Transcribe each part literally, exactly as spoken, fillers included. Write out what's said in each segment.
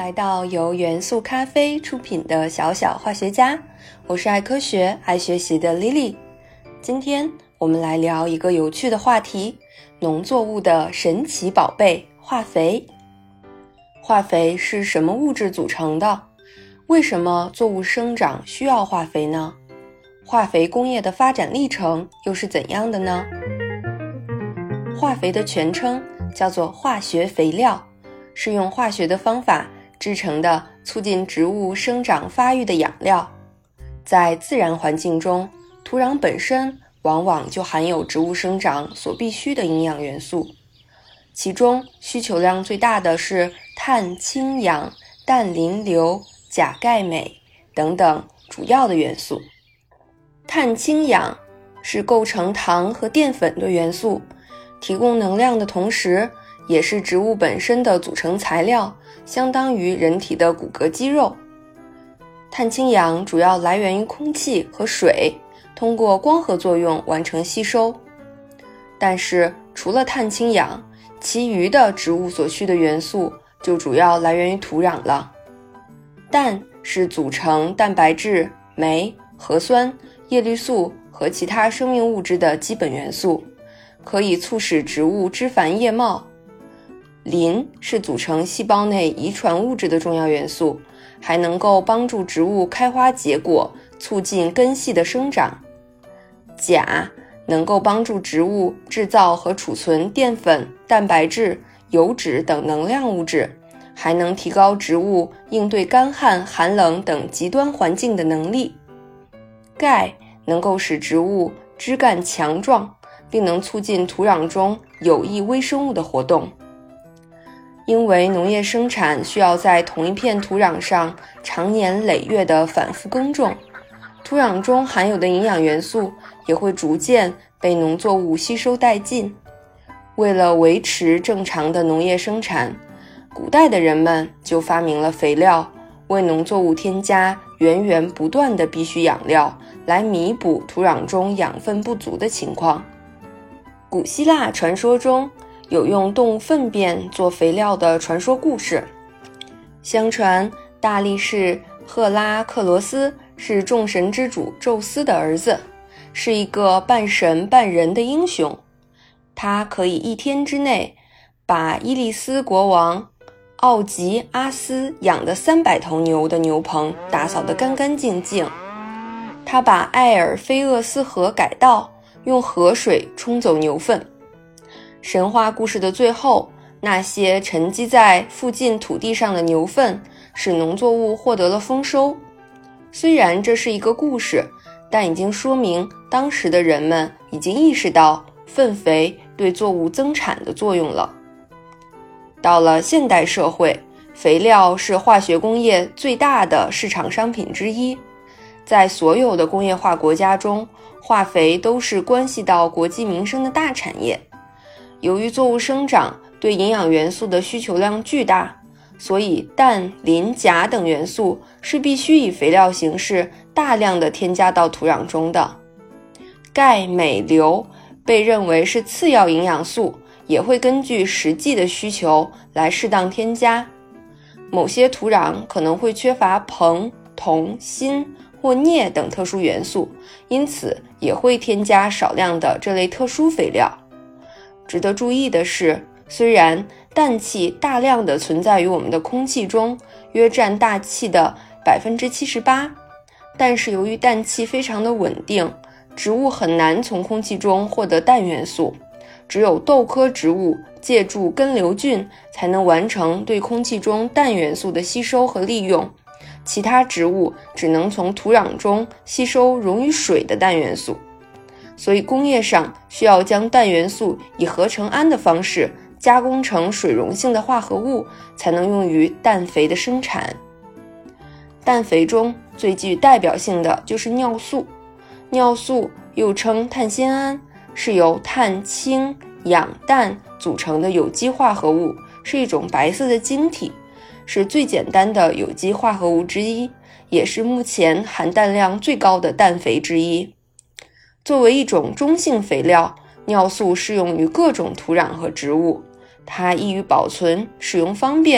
来到由元素咖啡出品的小小化学家，我是爱科学爱学习的 Lily。 今天我们来聊一个有趣的话题，农作物的神奇宝贝化肥。化肥是什么物质组成的？为什么作物生长需要化肥呢？化肥工业的发展历程又是怎样的呢？化肥的全称叫做化学肥料，是用化学的方法制成的促进植物生长发育的养料。在自然环境中，土壤本身往往就含有植物生长所必需的营养元素，其中需求量最大的是碳、氢、氧、氮、磷、硫、钾、钙、镁等等主要的元素。碳、氢、氧是构成糖和淀粉的元素，提供能量的同时，也是植物本身的组成材料，相当于人体的骨骼肌肉。碳、氢、氧主要来源于空气和水，通过光合作用完成吸收。但是除了碳、氢、氧，其余的植物所需的元素就主要来源于土壤了。氮是组成蛋白质、酶、核酸、叶绿素和其他生命物质的基本元素，可以促使植物枝繁叶茂。磷是组成细胞内遗传物质的重要元素，还能够帮助植物开花结果，促进根系的生长。钾能够帮助植物制造和储存淀粉、蛋白质、油脂等能量物质，还能提高植物应对干旱、寒冷等极端环境的能力。钙能够使植物枝干强壮，并能促进土壤中有益微生物的活动。因为农业生产需要在同一片土壤上长年累月的反复耕种，土壤中含有的营养元素也会逐渐被农作物吸收殆尽。为了维持正常的农业生产，古代的人们就发明了肥料，为农作物添加源源不断的必需养料，来弥补土壤中养分不足的情况。古希腊传说中有用动物粪便做肥料的传说故事。相传大力士赫拉克罗斯是众神之主宙斯的儿子，是一个半神半人的英雄。他可以一天之内把伊利斯国王奥吉阿斯养的三百头牛的牛棚打扫得干干净净。他把埃尔菲厄斯河改道，用河水冲走牛粪。神话故事的最后，那些沉积在附近土地上的牛粪使农作物获得了丰收。虽然这是一个故事，但已经说明当时的人们已经意识到粪肥对作物增产的作用了。到了现代社会，肥料是化学工业最大的市场商品之一。在所有的工业化国家中，化肥都是关系到国计民生的大产业。由于作物生长对营养元素的需求量巨大，所以氮、磷、钾等元素是必须以肥料形式大量的添加到土壤中的。钙、镁、硫被认为是次要营养素，也会根据实际的需求来适当添加。某些土壤可能会缺乏硼、铜、锌或镍等特殊元素，因此也会添加少量的这类特殊肥料。值得注意的是，虽然氮气大量的存在于我们的空气中，约占大气的 百分之七十八， 但是由于氮气非常的稳定，植物很难从空气中获得氮元素，只有豆科植物借助根瘤菌才能完成对空气中氮元素的吸收和利用，其他植物只能从土壤中吸收溶于水的氮元素。所以工业上需要将氮元素以合成氨的方式加工成水溶性的化合物，才能用于氮肥的生产。氮肥中最具代表性的就是尿素。尿素又称碳酰胺，是由碳、氢、氧、氮组成的有机化合物，是一种白色的晶体，是最简单的有机化合物之一，也是目前含氮量最高的氮肥之一。作为一种中性肥料，尿素适用于各种土壤和植物，它易于保存，使用方便，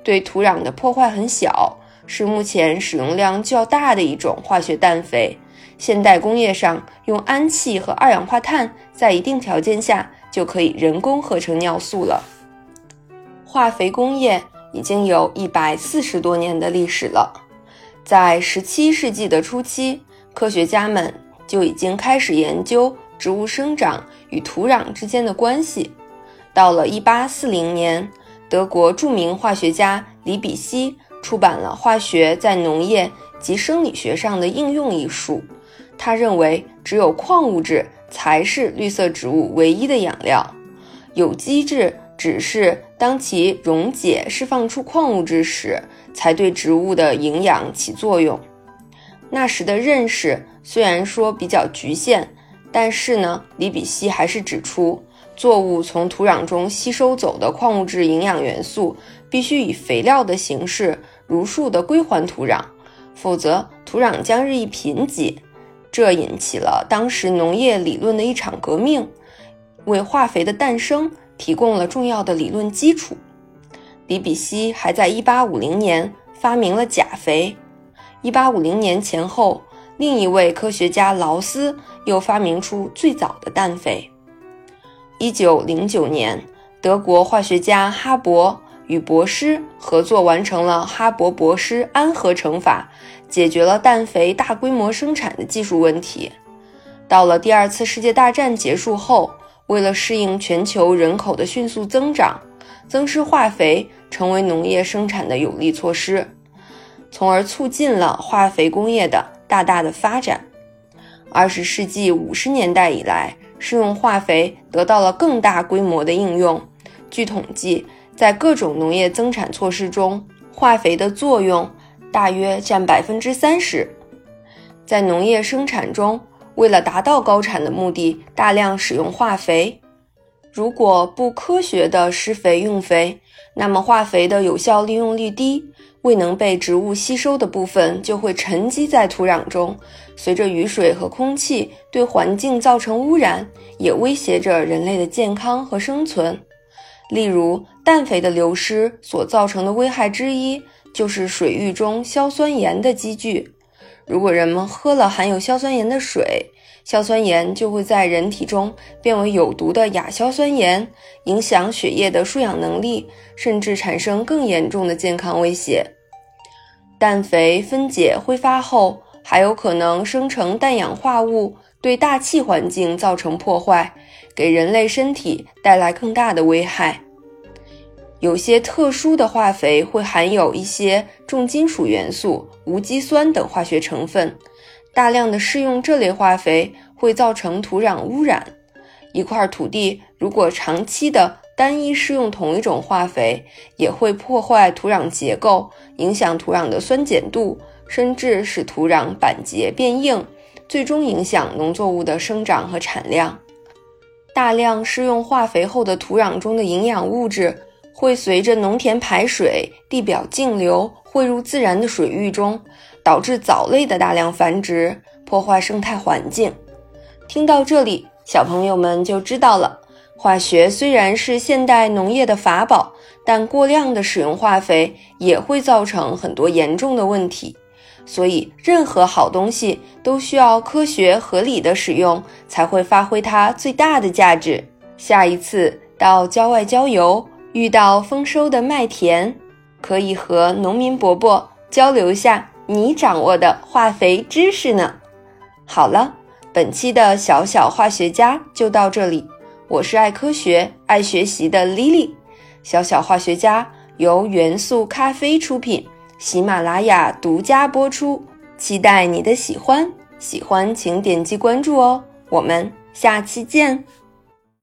对土壤的破坏很小，是目前使用量较大的一种化学氮肥。现代工业上用氨气和二氧化碳在一定条件下就可以人工合成尿素了。化肥工业已经有一百四十多年的历史了。在十七世纪的初期，科学家们就已经开始研究植物生长与土壤之间的关系。到了一八四零年，德国著名化学家李比希出版了《化学在农业及生理学上的应用》一书。他认为只有矿物质才是绿色植物唯一的养料，有机质只是当其溶解释放出矿物质时才对植物的营养起作用。那时的认识虽然说比较局限，但是呢，李比希还是指出，作物从土壤中吸收走的矿物质营养元素必须以肥料的形式如数地归还土壤，否则土壤将日益贫瘠。这引起了当时农业理论的一场革命，为化肥的诞生提供了重要的理论基础。李比希还在一八五零年发明了钾肥。一八五零年前后，另一位科学家劳斯又发明出最早的氮肥。一九零九年，德国化学家哈伯与博施合作完成了哈伯博施氨合成法，解决了氮肥大规模生产的技术问题。到了第二次世界大战结束后，为了适应全球人口的迅速增长，增施化肥成为农业生产的有力措施，从而促进了化肥工业的大大的发展。二十世纪五十年代以来，食用化肥得到了更大规模的应用。据统计，在各种农业增产措施中，化肥的作用大约占 百分之三十。 在农业生产中，为了达到高产的目的，大量使用化肥。如果不科学的施肥用肥，那么化肥的有效利用率低，未能被植物吸收的部分就会沉积在土壤中，随着雨水和空气对环境造成污染，也威胁着人类的健康和生存。例如，氮肥的流失所造成的危害之一，就是水域中硝酸盐的积聚。如果人们喝了含有硝酸盐的水，硝酸盐就会在人体中变为有毒的亚硝酸盐，影响血液的输氧能力，甚至产生更严重的健康威胁。氮肥分解挥发后，还有可能生成氮氧化物，对大气环境造成破坏，给人类身体带来更大的危害。有些特殊的化肥会含有一些重金属元素、无机酸等化学成分，大量的施用这类化肥会造成土壤污染。一块土地如果长期的单一施用同一种化肥，也会破坏土壤结构，影响土壤的酸碱度，甚至使土壤板结变硬，最终影响农作物的生长和产量。大量施用化肥后的土壤中的营养物质会随着农田排水、地表径流汇入自然的水域中，导致藻类的大量繁殖，破坏生态环境。听到这里，小朋友们就知道了，化学虽然是现代农业的法宝，但过量的使用化肥也会造成很多严重的问题。所以任何好东西都需要科学合理的使用，才会发挥它最大的价值。下一次到郊外郊游，遇到丰收的麦田，可以和农民伯伯交流下你掌握的化肥知识呢。好了，本期的小小化学家就到这里，我是爱科学、爱学习的 Lily。小小化学家由元素咖啡出品，喜马拉雅独家播出，期待你的喜欢，喜欢请点击关注哦，我们下期见。